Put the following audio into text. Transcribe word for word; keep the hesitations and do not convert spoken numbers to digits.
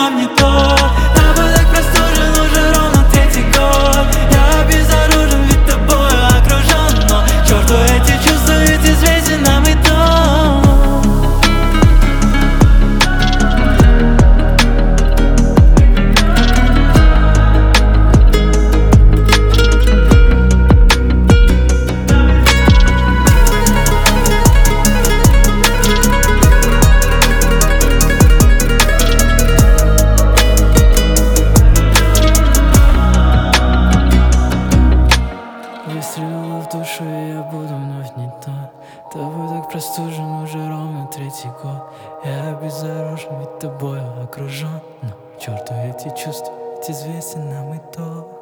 нам не то. Тобой так простужен уже ровно третий год. Я безоружен, ведь тобой окружен, но к черту эти чувства, ведь известен нам и то. Выстрелила в душу, и я буду вновь не тот. Тобой так простужен уже ровно третий год. Я безоружен, ведь тобою окружен, но к черту эти чувства, ведь известен нам и то.